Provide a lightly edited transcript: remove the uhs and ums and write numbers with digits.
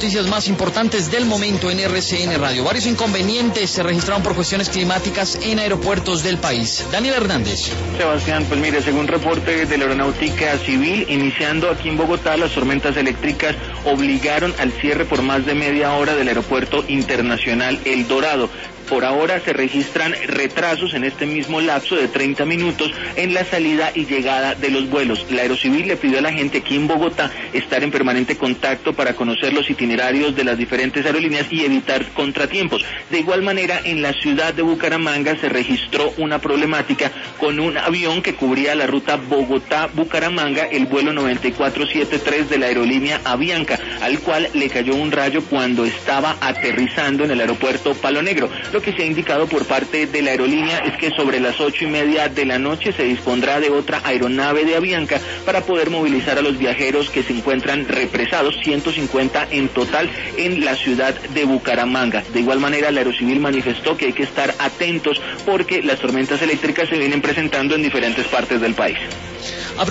Noticias más importantes del momento en RCN Radio. Varios inconvenientes se registraron por cuestiones climáticas en aeropuertos del país. Daniel Hernández. Sebastián, pues mire, según reporte de la Aeronáutica Civil, iniciando aquí en Bogotá, las tormentas eléctricas obligaron al cierre por más de media hora del Aeropuerto Internacional El Dorado. Por ahora se registran retrasos en este mismo lapso de 30 minutos en la salida y llegada de los vuelos. La Aerocivil le pidió a la gente aquí en Bogotá estar en permanente contacto para conocer los itinerarios de las diferentes aerolíneas y evitar contratiempos. De igual manera, en la ciudad de Bucaramanga se registró una problemática con un avión que cubría la ruta Bogotá-Bucaramanga, el vuelo 9473 de la aerolínea Avianca, al cual le cayó un rayo cuando estaba aterrizando en el aeropuerto Palo Negro. Lo que se ha indicado por parte de la aerolínea es que sobre las 8:30 de la noche se dispondrá de otra aeronave de Avianca para poder movilizar a los viajeros que se encuentran represados, 150 en total en la ciudad de Bucaramanga. De igual manera, la Aerocivil manifestó que hay que estar atentos porque las tormentas eléctricas se vienen presentando en diferentes partes del país.